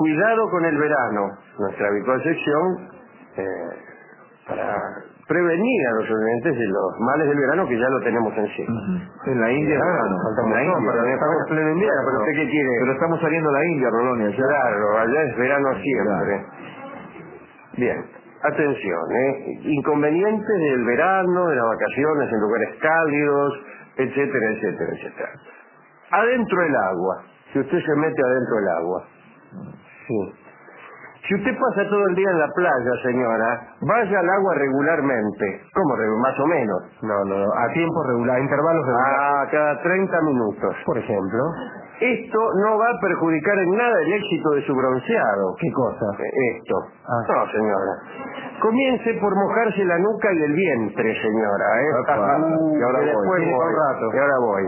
cuidado con el verano. Nuestra habitual sección para prevenir a los oyentes de los males del verano que ya lo tenemos encima. En la India, Faltamos en la India, pero estamos en pleno invierno. pero ¿Usted qué quiere? Pero estamos saliendo a la India, Rolón, allá. Claro, allá es verano siempre. Bien, atención, inconvenientes del verano, de las vacaciones en lugares cálidos, etcétera, etcétera, etcétera. Adentro del agua, si usted se mete adentro del agua. Sí. Si usted pasa todo el día en la playa, señora, vaya al agua regularmente. ¿Cómo? Más o menos. No, a tiempo regular, intervalos regulares. Cada 30 minutos. Por ejemplo. Esto no va a perjudicar en nada el éxito de su bronceado. ¿Qué cosa? Esto. No, señora. Comience por mojarse la nuca y el vientre, señora. Y ahora voy. Y ahora voy.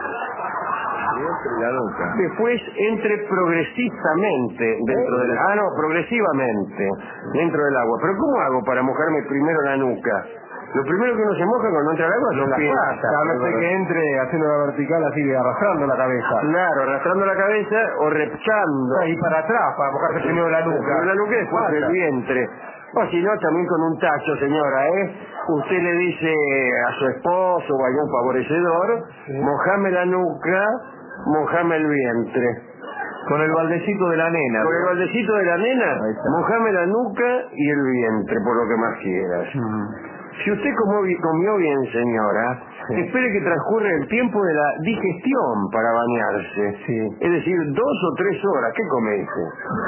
La nuca. Después entre progresivamente dentro del agua. Progresivamente dentro del agua. Pero ¿cómo hago para mojarme primero la nuca? Lo primero que uno se moja cuando entra al agua son las patas. Cállate que entre haciendo la vertical así, arrastrando la cabeza. Claro, arrastrando la cabeza o repchando. Y para atrás, para mojarse primero la nuca. Primero la nuca y después el vientre. O si no, también con un tacho, señora, Usted le dice a su esposo o a algún favorecedor, mojame la nuca, mojame el vientre. Con el baldecito de la nena. Con el baldecito de la nena, mojame la nuca y el vientre, por lo que más quieras. Si usted comió bien, señora, espere que transcurra el tiempo de la digestión para bañarse. Es decir, 2 o 3 horas. ¿Qué comiste?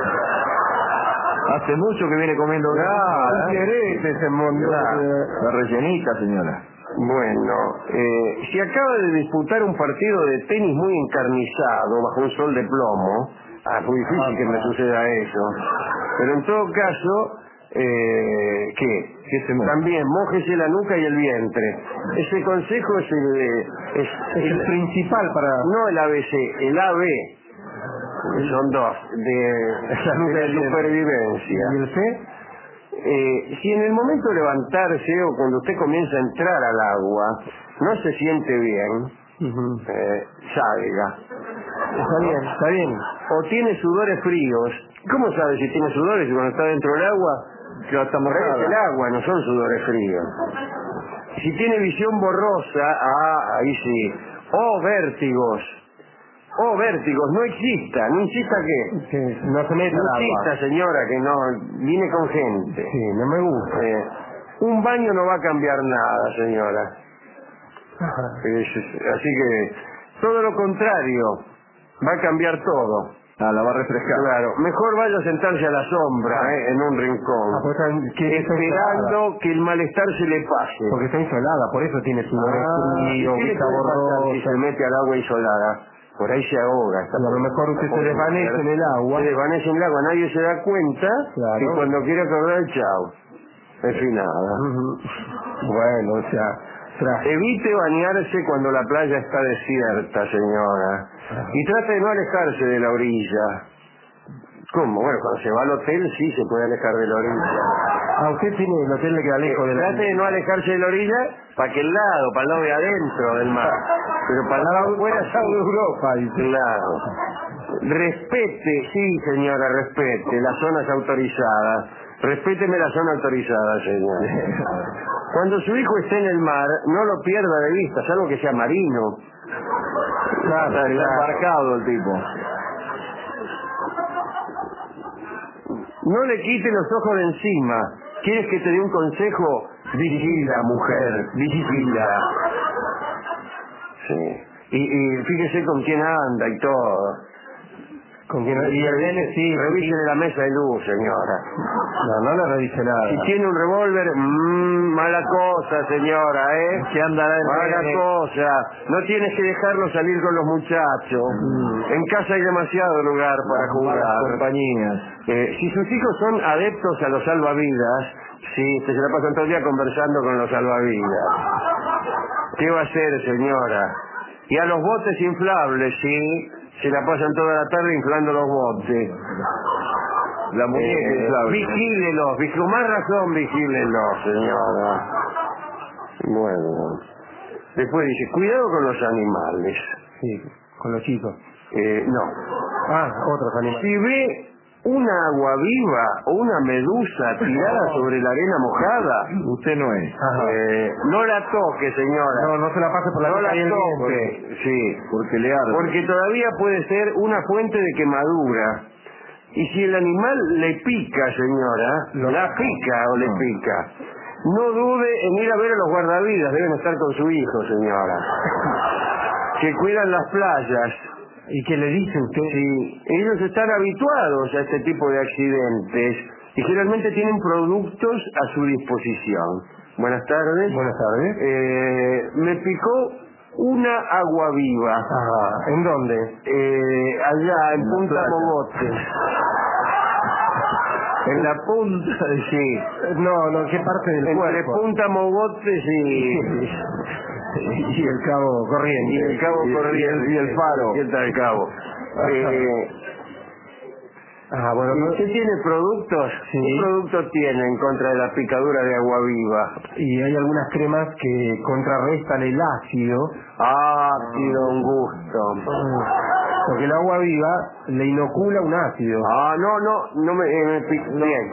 Hace mucho que viene comiendo la rellenita, señora. Bueno, si acaba de disputar un partido de tenis muy encarnizado bajo un sol de plomo, es muy difícil que me suceda eso, pero en todo caso, también mójese la nuca y el vientre. Ese consejo es el principal para... No el ABC, el AB. Son 2 de supervivencia. ¿Y el C? Si en el momento de levantarse o cuando usted comienza a entrar al agua no se siente bien, salga. Está bien. O tiene sudores fríos. ¿Cómo sabe si tiene sudores cuando está dentro del agua? Que está mojada. Es el agua, no son sudores fríos. Si tiene visión borrosa, ahí sí. O vértigos, no insista ¿qué? No se meta no al insista, agua. señora, que no, viene con gente. Sí, no me gusta. Un baño no va a cambiar nada, señora. Así que, todo lo contrario, va a cambiar todo. La va a refrescar. Claro, mejor vaya a sentarse a la sombra, en un rincón, esperando que el malestar se le pase. Porque está insolada, por eso tiene sudores fríos, vista borrosa. Si se mete al agua insolada, por ahí se ahoga. A lo mejor usted se desvanece en el agua. Se desvanece en el agua, nadie se da cuenta que cuando quiere acordar, chao. En fin, nada. Bueno, o sea... Evite bañarse cuando la playa está desierta, señora. Y trate de no alejarse de la orilla. ¿Cómo? Bueno, cuando se va al hotel sí se puede alejar de la orilla. Usted tiene el hotel que lejos de la orilla. Trate de no alejarse de la orilla para aquel lado, para el lado de adentro del mar. Pero para el lado de afuera, de Europa, dice. Claro. Respete, sí señora, respete las zonas autorizadas. Respéteme la zona autorizada, señora. Cuando su hijo esté en el mar, no lo pierda de vista, salvo que sea marino. Claro, embarcado el tipo. No le quite los ojos de encima. ¿Quieres que te dé un consejo? Vigila, mujer, vigila. Sí. Y fíjese con quién anda y todo. ¿Con quién anda? Sí, revísele la mesa de luz, señora. No le revise nada. Si tiene un revólver, mala cosa, señora, Que andará en mala cosa. No tienes que dejarlo salir con los muchachos. En casa hay demasiado lugar para jugar. Compañías. Si sus hijos son adeptos a los salvavidas, sí, se la pasan todo el día conversando con los salvavidas. ¿Qué va a hacer, señora? Y a los botes inflables, sí, se la pasan toda la tarde inflando los botes. La muñeca inflable. Vigílelos, con más razón vigílelos, señora. Bueno. Después dice, cuidado con los animales. Sí, con los chicos. No. Otros animales. Si ve una agua viva o una medusa tirada sobre la arena mojada, Usted no es. no la toque, señora. No se la pase por la No la calle del toque, sí. Porque le arde. Porque todavía puede ser una fuente de quemadura. Y si el animal le pica, señora, la pica o le pica, no dude en ir a ver a los guardavidas, deben estar con su hijo, señora, que cuidan las playas. ¿Y qué le dice usted? Sí, ellos están habituados a este tipo de accidentes y generalmente tienen productos a su disposición. Buenas tardes. Buenas tardes. Me picó una agua viva. ¿En dónde? Allá, en Punta Mogote. En la punta, sí. No, ¿qué parte del Entre cuerpo? Punta Mogote, sí. Y el Cabo Corriente. Y el Cabo Corriente. Y el Faro. Y el Cabo. Bueno. ¿Usted tiene productos? Sí. ¿Qué producto tiene en contra de la picadura de agua viva? Y hay algunas cremas que contrarrestan el ácido. Ácido, un gusto. Porque el agua viva le inocula un ácido. No me bien.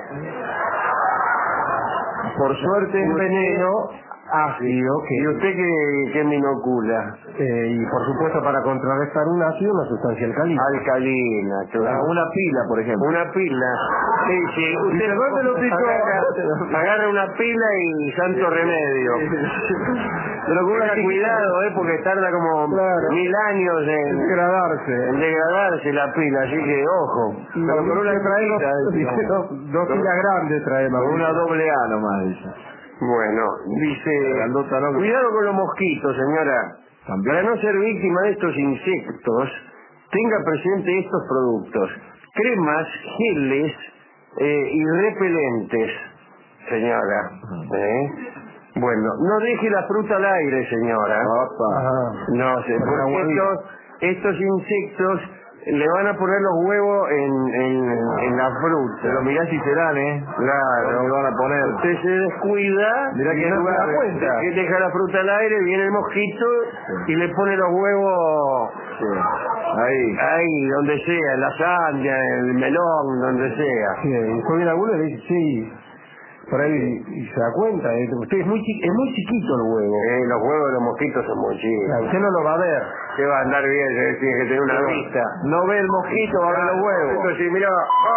Por suerte un veneno ácido que... ¿Y usted qué me inocula? Y por supuesto para contrarrestar un ácido, una sustancia alcalina. Alcalina, claro. Una pila, por ejemplo. Una pila. Sí. Usted ¿dónde lo picó? agarra una pila y santo remedio. Pero con cuidado, porque tarda como 1000 años en degradarse la pila, así que ojo. Pero con una dos pilas grandes traemos. Con una doble A nomás, dice. Bueno, dice, cuidado con los mosquitos, señora. Para no ser víctima de estos insectos, tenga presente estos productos. Cremas, geles y repelentes, señora. Bueno, no deje la fruta al aire, señora. No sé, porque estos insectos le van a poner los huevos en la fruta. Pero mirá si serán, Claro. Le van a poner. Usted se descuida, Mirá que no se da cuenta. que deja la fruta al aire, viene el mosquito y le pone los huevos ahí, donde sea, en la sandía, en el melón, donde sea. Sí, y después viene alguno y le dice, sí, por ahí y se da cuenta. Usted es muy chiquito el huevo. Los huevos de los mosquitos son muy chicos. Usted no lo va a ver. ¿Qué va a andar bien? Tiene que tener una vista. No ve el mosquito, va a ver los huevos. Entonces, mira,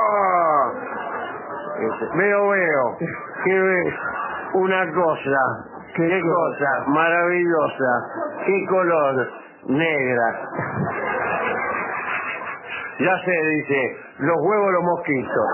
veo. ¿Qué ves? Una cosa. ¿Qué cosa? Maravillosa. ¿Qué color? Negra. Ya sé, dice, los huevos de los mosquitos.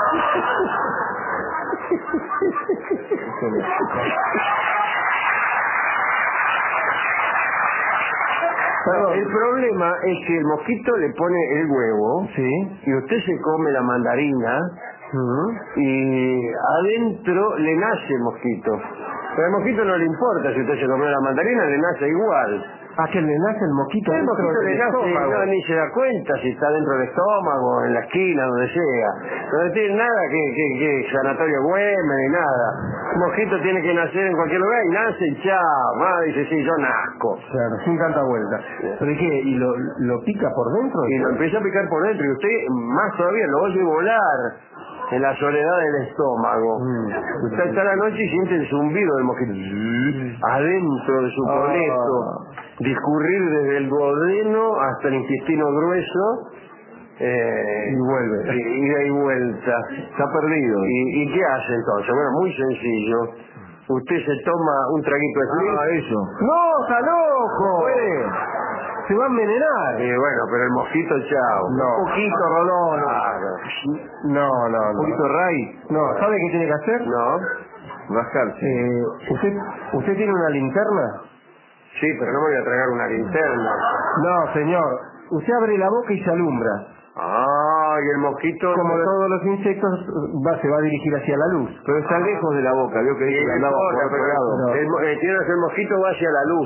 El problema es que el mosquito le pone el huevo y usted se come la mandarina y adentro le nace el mosquito. Pero al mosquito no le importa si usted se comió la mandarina, le nace igual. Que le nace el mosquito. El mosquito le nace, ni se da cuenta si está dentro del estómago, en la esquina, donde sea. No tiene nada que sanatorio Güemes ni nada. El mosquito tiene que nacer en cualquier lugar y nace y chao. Dice, sí, yo nazco. Claro, sin tanta vuelta. ¿Pero qué? ¿Y lo pica por dentro? Y lo empieza a picar por dentro y usted más todavía lo oye volar en la soledad del estómago. Usted está a la noche y siente el zumbido del mosquito adentro de su coleto, discurrir desde el duodeno hasta el intestino grueso y vuelve. Ida y vuelta. Está perdido. ¿Y qué hace entonces? Bueno, muy sencillo. Usted se toma un traguito de frío. Eso. ¡No, está loco! Se va a envenenar. Bueno, pero el mosquito, chao. Un poquito, Rolón. No. Un poquito ray. No, ¿sabe qué tiene que hacer? No. Rascarse. ¿Usted tiene una linterna? Sí, pero no me voy a tragar una linterna. No, señor. Usted abre la boca y se alumbra. Y el mosquito... Como todos los insectos, se va a dirigir hacia la luz. Pero está lejos de la boca, vio que dice que andaba por otro lado. El mosquito va hacia la luz.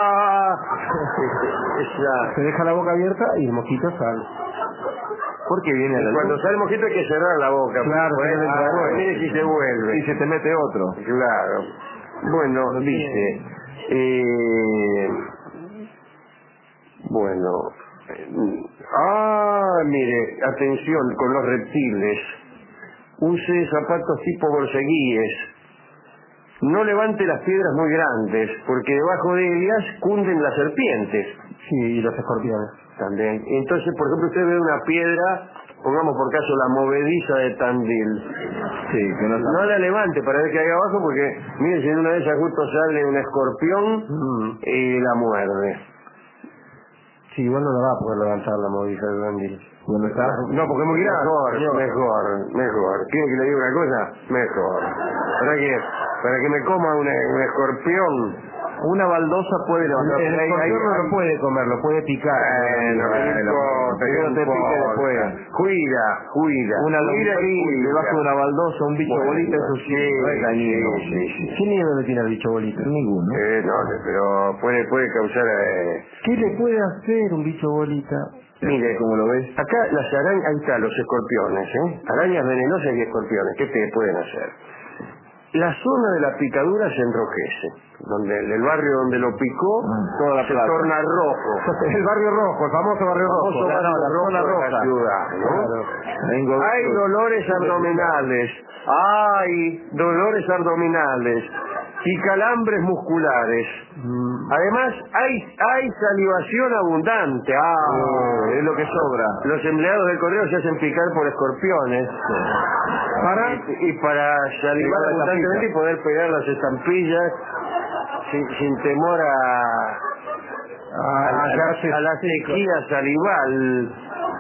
Se deja la boca abierta y el mosquito sale. ¿Por qué viene a la luz? Cuando sale el mosquito hay que cerrar la boca. Claro, mire si se vuelve. Y se te mete otro. Claro. Bueno, dice... bueno... Mire, atención con los reptiles. Use zapatos tipo borceguíes. No levante las piedras muy grandes, porque debajo de ellas cunden las serpientes. Sí, y los escorpiones. También. Entonces, por ejemplo, usted ve una piedra, pongamos por caso la movediza de Tandil. Sí, que no la levante para ver qué hay abajo, porque, mire, si en una de esas justo sale un escorpión y la muerde. Sí, igual no la va a poder levantar la movediza de Tandil. ¿Dónde está? No, porque es muy grande. Mejor. ¿Quiere que le diga una cosa? Mejor. Para que me coma un escorpión. Una baldosa puede levantar. El escorpión no lo puede comer, lo puede picar. No te pique después. Cuida. Una lombriz debajo de una baldosa, un bicho bolita, eso sí. Sí. ¿Qué miedo le tiene al bicho bolita? Ninguno. No, pero puede causar... ¿Qué le puede hacer un bicho bolita? Mire, como lo ves, acá las arañas, ahí están los escorpiones, arañas venenosas y escorpiones, ¿qué te pueden hacer? La zona de la picadura se enrojece, donde el barrio donde lo picó se torna rojo. El barrio rojo, el famoso barrio rojo. La zona roja de la ciudad, ¿no? Claro. Hay dolores abdominales y calambres musculares. Además, hay salivación abundante. Es lo que sobra. Los empleados del correo se hacen picar por escorpiones. Y para salivar abundantemente y poder pegar las estampillas sin temor a la sequía salival.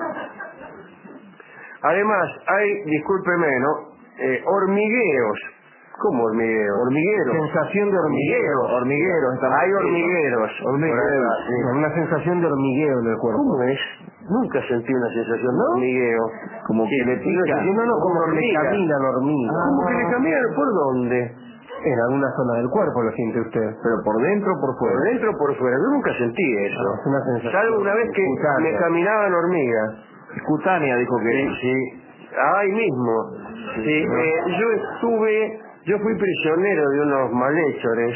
Además, hay, discúlpeme, hormigueos. ¿Cómo hormigueros? Hormigueros. Sensación de hormigueros. Hay hormigueros. Una sensación de hormigueo en el cuerpo. ¿Cómo es? Nunca sentí una sensación de hormigueo. Como que le pica. Como que le caminan hormigas. ¿Cómo que le caminan? ¿Por dónde? En alguna zona del cuerpo lo siente usted. Pero por dentro o por fuera. Por dentro o por fuera. Yo nunca sentí eso. Es una sensación. Salvo una vez que me caminaban hormigas. Cutánea, dijo que. Sí. Ahí mismo. Sí. Yo fui prisionero de unos malhechores.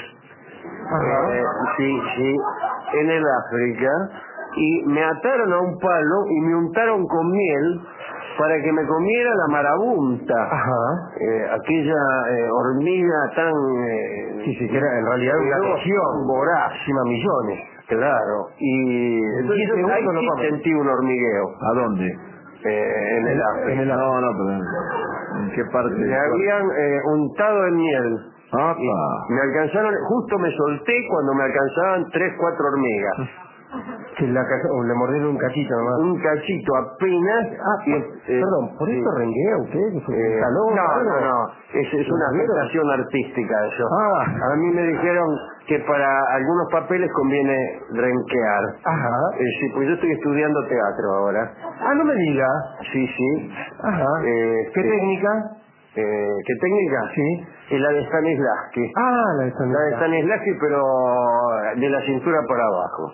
En el África. Y me ataron a un palo y me untaron con miel para que me comiera la marabunta. Aquella hormiga tan... que era en realidad una legión voraz. Millones. Claro. Y entonces ahí sí sentí un hormigueo. ¿A dónde? En el África. Pero ¿en qué parte? Me habían untado en miel. Y me alcanzaron, justo me solté cuando me alcanzaban 3-4 hormigas. Que le mordieron un cachito nomás. Un cachito apenas. Perdón, ¿por eso renguea usted? No. Es una afectación artística eso. A mí me dijeron que para algunos papeles conviene renquear. Sí, pues yo estoy estudiando teatro ahora. No me diga. Sí. ¿Qué técnica? ¿Qué técnica? Sí. Es la de Stanislavski. La de Stanislavski. La de Stanislavski, pero de la cintura para abajo.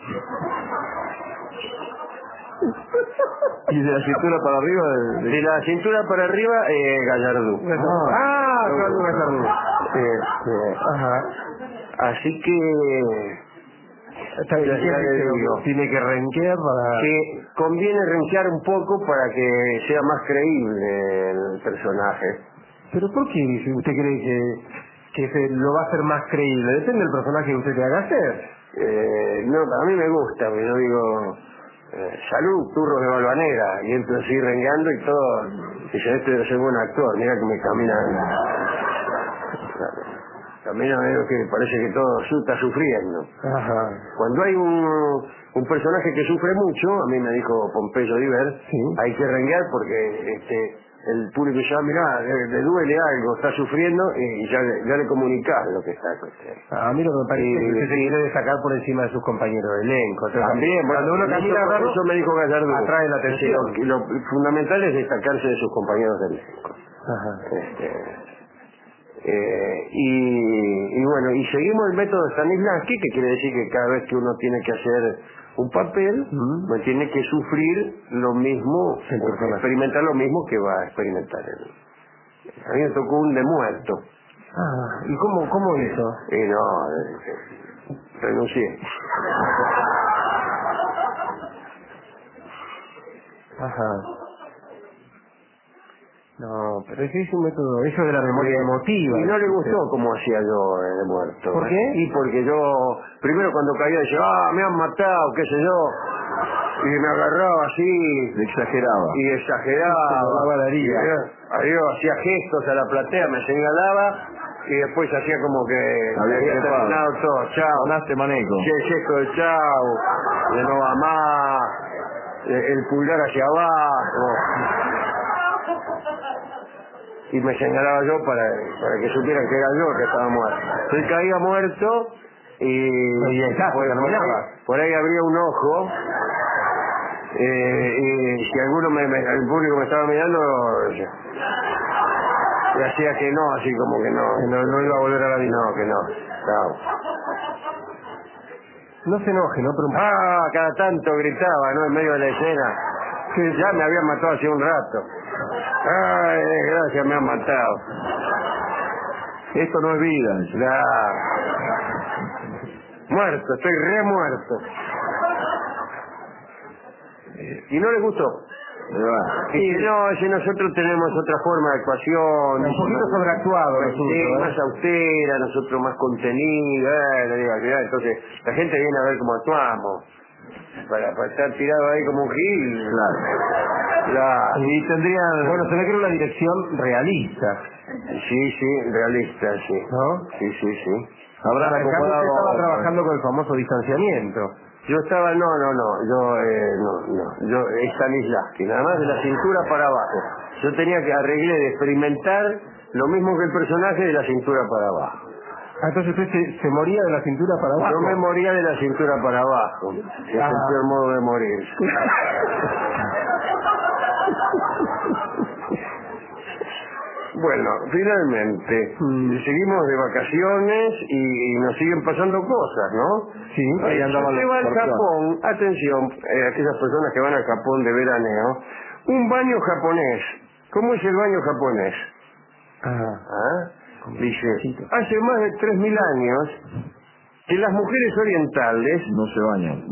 ¿Y de la cintura para arriba? De la cintura para arriba, Gallardú. Gallardú. Así que... Tiene que renquear para... Que conviene renquear un poco para que sea más creíble el personaje. ¿Pero por qué usted cree que lo va a hacer más creíble? Depende del personaje que usted le haga hacer. No, a mí me gusta, porque yo digo, salud, turros de Balvanera, y entro así rengueando y todo, y yo debe ser buen actor, mira que me camina medio que parece que todo está sufriendo. Cuando hay un personaje que sufre mucho, a mí me dijo Pompeyo Diver, hay que renguear porque el público ya, mirá, le duele algo, está sufriendo y ya le comunicás lo que está. A mí lo que me parece es que usted se quiere destacar por encima de sus compañeros de elenco. También, cuando uno camina raro, eso me dijo Gallardo, atrae la atención. Lo fundamental es destacarse de sus compañeros de elenco. Y bueno, y seguimos el método de Stanislavski, que quiere decir que cada vez que uno tiene que hacer un papel, pues tiene que sufrir lo mismo, experimentar lo mismo que va a experimentar él. A mí me tocó un de muerto. ¿Y cómo hizo? Renuncié. Ajá. No, pero ese es un método, eso de la memoria emotiva. Y no le gustó como hacía yo de muerto. ¿Por qué? Y porque yo, primero cuando caía decía, me han matado, qué sé yo. Y me agarraba así. Exageraba. Y exageraba. Adiós, hacía gestos a la platea, me señalaba. Y después hacía como que había terminado todo. Chao. Sonaste manejo. Gesto de chao. De no va más. El pulgar hacia abajo. Y me señalaba yo para que supieran que era yo que estaba muerto. Entonces caía muerto y por ahí abría un ojo y si alguno el público me estaba mirando le hacía que no, así como que no iba a volver a la vida. No, que no. No se enoje, ¿no? Pero... cada tanto gritaba, ¿no? En medio de la escena. Que ya me habían matado hace un rato. Ay, gracias, me han matado. Esto no es vida. Claro. Muerto, estoy re muerto. Y no le gustó. Y no, si nosotros tenemos otra forma de actuación. Un poquito sobreactuado. Sí, más austera, nosotros más contenido. Entonces, la gente viene a ver cómo actuamos. Para estar tirado ahí como un gil. Claro. Y tendrían... Bueno, se ve que era una dirección realista. Sí, realista, sí. ¿No? Sí. Habrán acomodado... estaba trabajando con el famoso distanciamiento. Yo estaba, yo Stanislavski, nada más de la cintura para abajo. Yo tenía que arreglar de experimentar lo mismo que el personaje de la cintura para abajo. Entonces usted se moría de la cintura para abajo. Yo me moría de la cintura para abajo. Es el peor modo de morir. Bueno, finalmente, seguimos de vacaciones y nos siguen pasando cosas, ¿no? Sí, ahí andaba. Se va al Japón, atención, aquellas personas que van al Japón de veraneo, un baño japonés. ¿Cómo es el baño japonés? Dice, hace más de 3.000 años que las mujeres orientales no se bañan.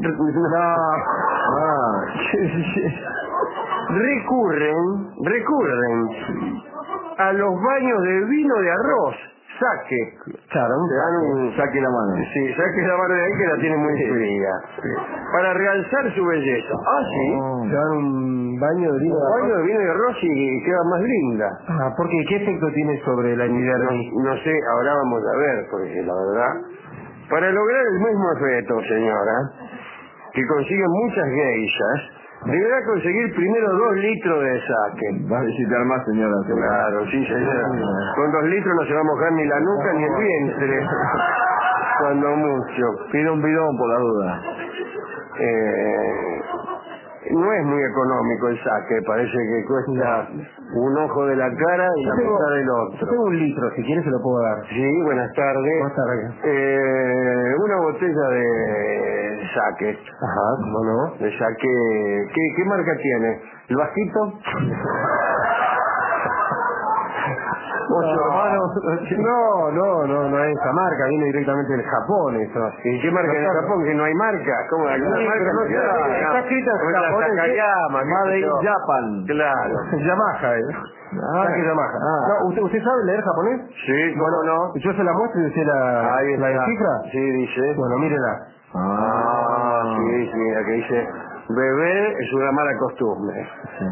Recurren a los baños de vino de arroz, sake. Claro, saque la mano. Sí, saque la mano de ahí que la tiene muy fría. Para realzar su belleza. Se dan un baño de vino de arroz. Un baño de vino de arroz y queda más linda. ¿Por qué? ¿Qué efecto tiene sobre la epidermis? No sé, ahora vamos a ver, porque la verdad... Para lograr el mismo efecto, señora, que consiguen muchas geishas, deberá conseguir primero 2 litros de sake. Va a necesitar más, señora. Claro, sí, señora. Con 2 litros no se va a mojar ni la nuca ni el vientre. Cuando mucho. Pide un bidón por la duda. No es muy económico el sake, parece que cuesta un ojo de la cara y la mitad del otro. Tengo 1 litro, si quieres se lo puedo dar. Sí, buenas tardes. Buenas tardes. Una botella de sake. ¿Cómo no? De sake. ¿Qué marca tiene? ¿El bajito? No es esa marca, viene directamente del Japón eso. ¿Y qué marca de Japón? Que no hay marca. ¿Cómo hay marca? No está escrita en japonés. Made in Japan. Claro. Yamaha, Yamaha. ¿Usted sabe leer japonés? Sí, bueno, no. Yo se la muestro y usted la descifra. Sí, dice. Bueno, mírela. Sí, la que dice, beber es una mala costumbre.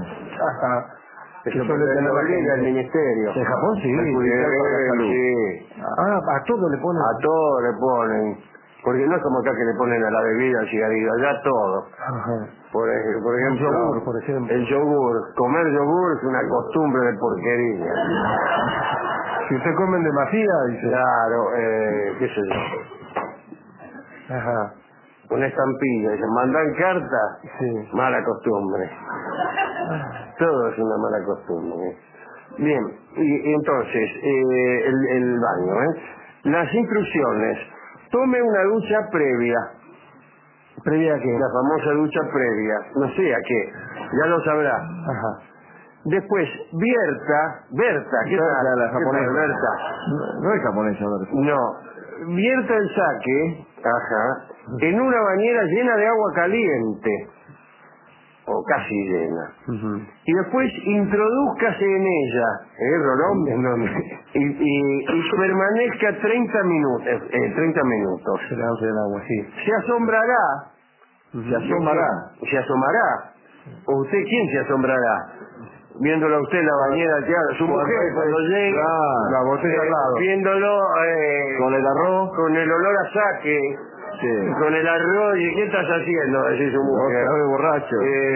Eso suele tener el ministerio. ¿En Japón sí? Sí. A todo le ponen. A todo le ponen. Porque no es como acá que le ponen a la bebida, al cigarrillo, allá todo. Por ejemplo, el yogur, por ejemplo. El yogur. Comer yogur es una costumbre de porquería. Si usted come demasiado, dice. Claro, qué sé yo. Una estampilla, dicen, mandan carta, mala costumbre. Todo es una mala costumbre. Bien, y entonces, el baño, las instrucciones. Tome una ducha previa. ¿Previa a qué? La famosa ducha previa. No sé a qué, ya lo sabrá. Después, Berta, ¿qué tal? La japonesa. Berta. No es japonesa, Berta. No, vierta el sake, en una bañera llena de agua caliente. o casi llena. Y después introdúzcase en ella, Rolón, y permanezca 30 minutos. 30 minutos. Se lance el agua, sí. Se asombrará. Se asomará. ¿O usted quién se asombrará? Viéndolo a usted en la bañera, su mujer cuando llega, la botella al lado. viéndolo con el arroz, con el olor a saque, con el arroz, y ¿qué estás haciendo? Así su mujer. Borracho.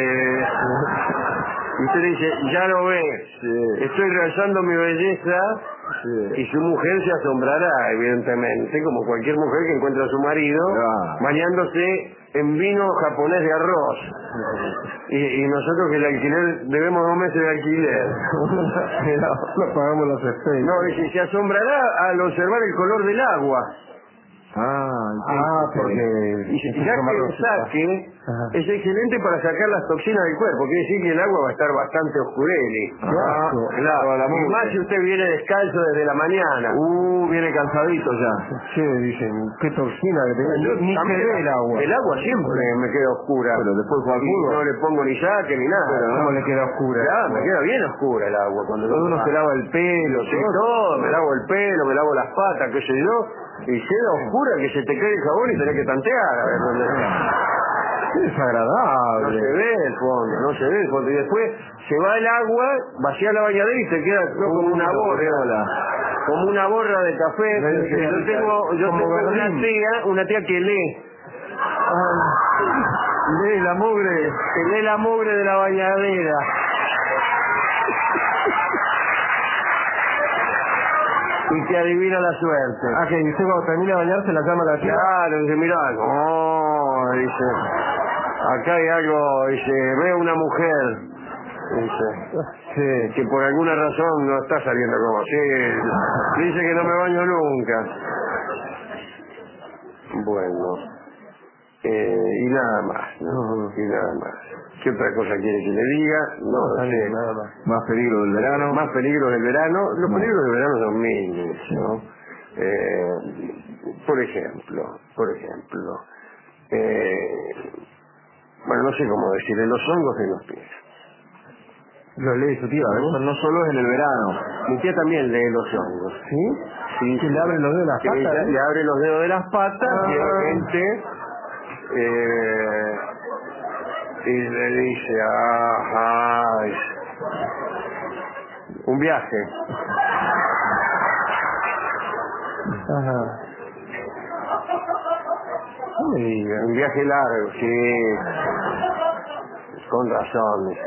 Y usted dice, ya lo ves, estoy realzando mi belleza, y su mujer se asombrará, evidentemente, como cualquier mujer que encuentra a su marido bañándose en vino japonés de arroz. Y nosotros que el alquiler, debemos 2 meses de alquiler. No pagamos los efectos. No, dice, se asombrará al observar el color del agua. Porque ya que el saque es excelente para sacar las toxinas del cuerpo, quiere decir que el agua va a estar bastante oscureli. Claro. Y más si usted viene descalzo desde la mañana. Viene cansadito ya. Sí, dicen, qué toxina que tengo. Ni se ve el agua. El agua siempre me queda oscura. Pero después juega al fútbol. No le pongo ni saque ni nada. Pero ¿cómo le queda oscura? Ya, me queda bien oscura el agua. Cuando uno se lava el pelo, todo, me lavo el pelo, me lavo las patas, qué sé yo. Y queda oscura que se te cae el jabón y tenés que tantear a ver dónde está. Es desagradable. No se ve el fondo. Y después se va el agua, vacía la bañadera y te queda como una borra. Como una borra de café. Yo tengo una tía que lee. Lee la mugre. Que lee la mugre de la bañadera. Y que adivina la suerte. Que usted cuando termina de bañarse la llama a la tía. Claro, dice, mirá, dice, acá hay algo, dice, veo una mujer, dice, que por alguna razón no está saliendo como así, dice que no me baño nunca. Bueno, y nada más, ¿no? Y nada más. ¿Qué otra cosa quiere que le diga? No sé. Nada más. Más peligro del verano. Más peligro del verano. Los peligros del verano son mínimos, ¿no? Por ejemplo, bueno, no sé cómo decirle, los hongos en los pies. Lo lee su tía, ¿verdad? No solo es en el verano. Mi tía también lee los hongos. ¿Sí? Sí. ¿Que le abre los dedos de las patas? Le abre los dedos de las patas y la gente... y le dice, un viaje. No me diga. Un viaje largo, sí. Con razón, dice.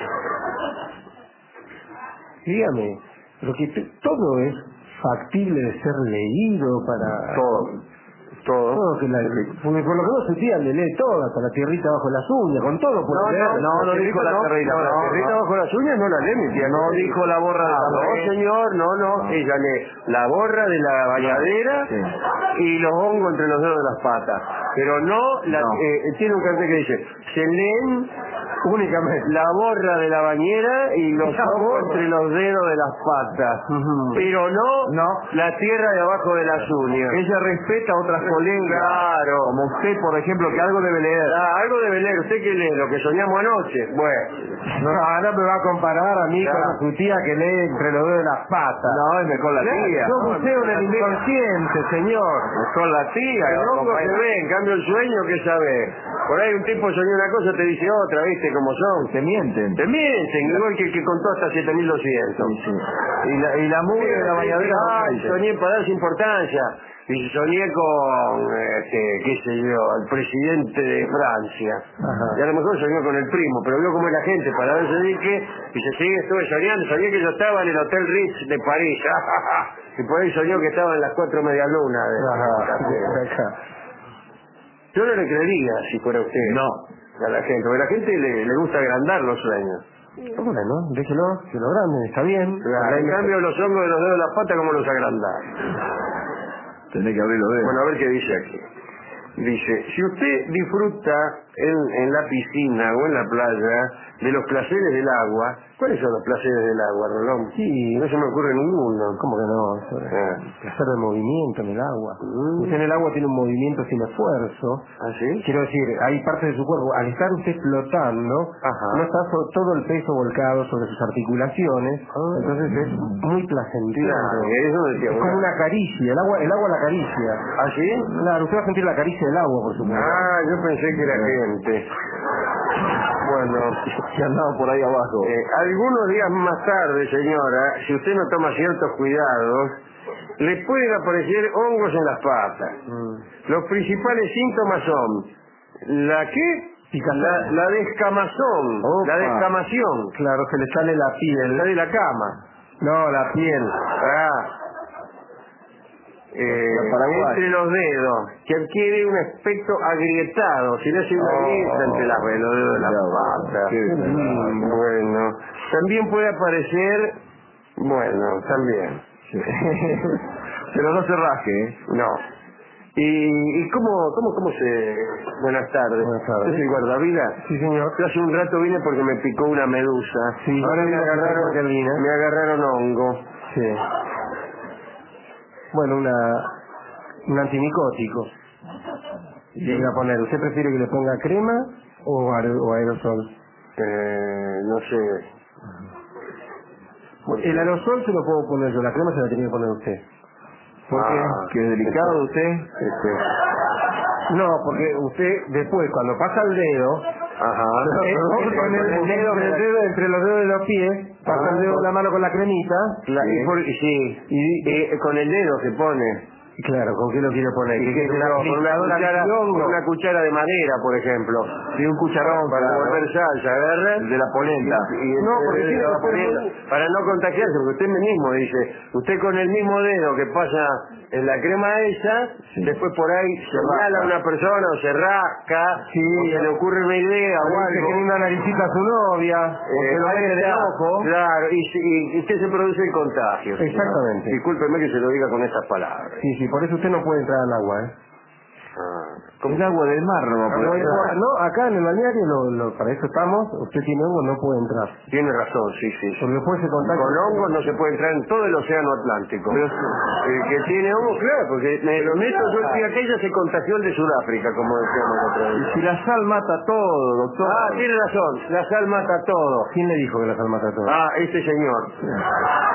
Dígame, pero que todo es factible de ser leído para... Todo. Porque por lo que vos su tía le lee todo, hasta la tierrita bajo las uñas, con todo puede leer. No dijo la tierrita. La tierrita bajo las uñas no la lee mi tía. No dijo la borra de la No, señor, no. Ella lee la borra de la bañadera y los hongos entre los dedos de las patas. Pero tiene un cartel que dice, se leen únicamente la borra de la bañera y los hongos entre los dedos de las patas. Pero no la tierra de abajo de las uñas. Ella respeta a otras colegas. Claro. Como usted, por ejemplo, que algo debe leer. Algo debe leer. ¿Usted qué lee? Lo que soñamos anoche. Bueno. Ahora me va a comparar a mí con su tía que lee entre los dedos de las patas. No, es mejor la tía. Yo usted un inconsciente, señor. Con la tía. El hongo se ve, en cambio el sueño, ¿qué sabe? Por ahí un tipo soñó una cosa, te dice otra, ¿viste cómo son? Te mienten, igual que el que contó hasta 7200. Sí. Y la mugre de la bañadera. Soñé para darse importancia. Y soñé con, qué sé yo, el presidente de Francia. Y a lo mejor soñó con el primo, pero vio cómo es la gente para ver si dije, dice, sí, estuve soñando, soñé que yo estaba en el Hotel Ritz de París. Y por ahí soñó que estaba en las 4 medialunas de Yo no le creería si fuera usted. No. A la gente, porque a la gente le gusta agrandar los sueños. Bueno, déjelo, que lo agranden, está bien. En cambio los hongos de los dedos de las patas, ¿cómo los agrandar? Tenés que abrir los dedos. Bueno, a ver qué dice aquí. Dice, si usted disfruta en la piscina o en la playa de los placeres del agua. ¿Cuáles son los placeres del agua, Rolón? Sí. No se me ocurre ninguno. ¿Cómo que no? Placer de movimiento en el agua. Usted en el agua tiene un movimiento sin esfuerzo. ¿Ah, sí? Quiero decir, hay partes de su cuerpo. Al estar usted flotando, Ajá. no está todo el peso volcado sobre sus articulaciones. Entonces es muy placentero. Claro, eso decía, es como una caricia. El agua la acaricia. ¿Ah, sí? Claro, usted va a sentir la caricia del agua, por supuesto. Ah, yo pensé que era gente. Bueno, que andaba por ahí abajo. Algunos días más tarde, señora, si usted no toma ciertos cuidados, le pueden aparecer hongos en las patas. Los principales síntomas son ¿la qué? La descamazón. Opa. La descamación. Claro, se le sale la piel. La de la cama. No, la piel. Entre los dedos, que adquiere un aspecto agrietado, si le hace una grieta entre los dedos de la pata. Bueno, también puede aparecer, también. Pero no se rasque, ¿eh? No. ¿Y cómo se...? Buenas tardes. Buenas tardes. ¿Es el guardavidas? Sí, señor. Yo hace un rato vine porque me picó una medusa. Sí. Ahora me agarraron hongo. Sí. Bueno, un antimicótico. ¿Qué le va a poner? ¿Usted prefiere que le ponga crema o aerosol? No sé. El aerosol se lo puedo poner yo, la crema se la tenía que poner usted. ¿Por qué? ¿Que es delicado usted? No, porque usted después, cuando pasa el dedo, con el dedo entre los dedos de los pies, pasa el dedo de la mano con la cremita. Y con el dedo se pone. Claro, ¿con qué lo quiere poner? Una cuchara de madera, por ejemplo. Y un cucharón para volver salsa, ¿verdad? De la polenta. Para no contagiarse, porque usted mismo dice, usted con el mismo dedo que pasa en la crema esa, después por ahí señala a una persona o se rasca, o se le ocurre una idea o algo. Que una naricita a su novia, o se lo mete del ojo. Claro, y usted se produce el contagio. Exactamente. Discúlpeme que se lo diga con esas palabras. Sí, por eso usted no puede entrar al agua, ¿eh? ¿Cómo? El agua del mar no va a poder entrar. No, acá en el balneario, para eso estamos, usted tiene hongo, no puede entrar. Tiene razón, sí. Porque después se contagia. Con hongos no se puede entrar en todo el océano Atlántico. Pero el que tiene hongos, claro, porque yo fui aquella se contagió el de Sudáfrica, como decíamos otra vez. Y si la sal mata todo, doctor. Tiene razón, la sal mata todo. ¿Quién le dijo que la sal mata todo? Este señor.